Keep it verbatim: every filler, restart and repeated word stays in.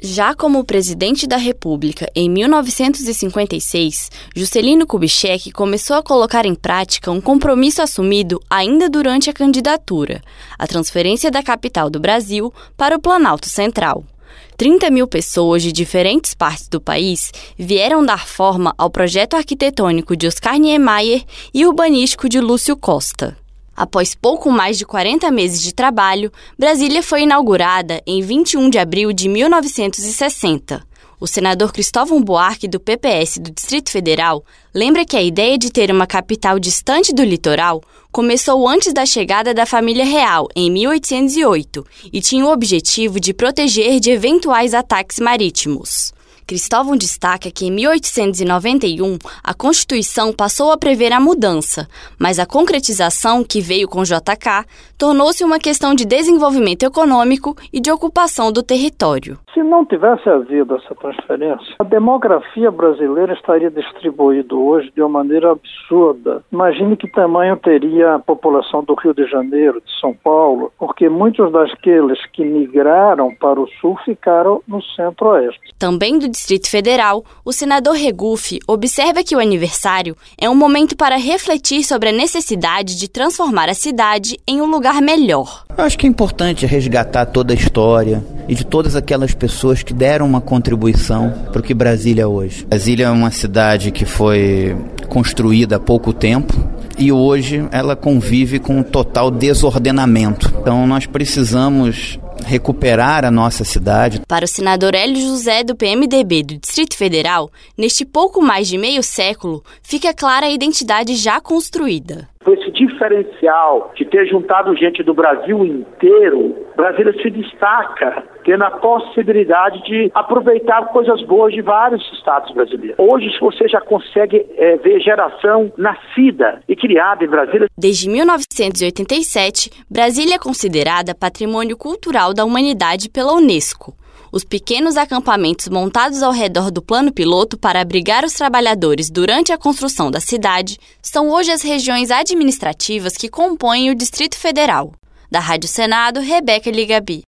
Já como presidente da República em mil novecentos e cinquenta e seis, Juscelino Kubitschek começou a colocar em prática um compromisso assumido ainda durante a candidatura, a transferência da capital do Brasil para o Planalto Central. trinta mil pessoas de diferentes partes do país vieram dar forma ao projeto arquitetônico de Oscar Niemeyer e urbanístico de Lúcio Costa. Após pouco mais de quarenta meses de trabalho, Brasília foi inaugurada em vinte e um de abril de mil novecentos e sessenta. O senador Cristóvão Buarque, do P P S do Distrito Federal, lembra que a ideia de ter uma capital distante do litoral começou antes da chegada da família real, em mil oitocentos e oito, e tinha o objetivo de proteger de eventuais ataques marítimos. Cristóvão destaca que em mil oitocentos e noventa e um a Constituição passou a prever a mudança, mas a concretização, que veio com J K, tornou-se uma questão de desenvolvimento econômico e de ocupação do território. Se não tivesse havido essa transferência, a demografia brasileira estaria distribuída hoje de uma maneira absurda. Imagine que tamanho teria a população do Rio de Janeiro, de São Paulo, porque muitos daqueles que migraram para o sul ficaram no centro-oeste. Também do Distrito Federal, o senador Regufe observa que o aniversário é um momento para refletir sobre a necessidade de transformar a cidade em um lugar melhor. Eu acho que é importante resgatar toda a história e de todas aquelas pessoas que deram uma contribuição para o que Brasília é hoje. Brasília é uma cidade que foi construída há pouco tempo e hoje ela convive com um total desordenamento. Então nós precisamos recuperar a nossa cidade. Para o senador Hélio José, do P M D B do Distrito Federal, neste pouco mais de meio século, fica clara a identidade já construída. Esse diferencial de ter juntado gente do Brasil inteiro, Brasília se destaca tendo a possibilidade de aproveitar coisas boas de vários estados brasileiros. Hoje você já consegue é, ver geração nascida e criada em Brasília. Desde mil novecentos e oitenta e sete, Brasília é considerada Patrimônio Cultural da Humanidade pela Unesco. Os pequenos acampamentos montados ao redor do plano piloto para abrigar os trabalhadores durante a construção da cidade são hoje as regiões administrativas que compõem o Distrito Federal. Da Rádio Senado, Rebeca Ligabi.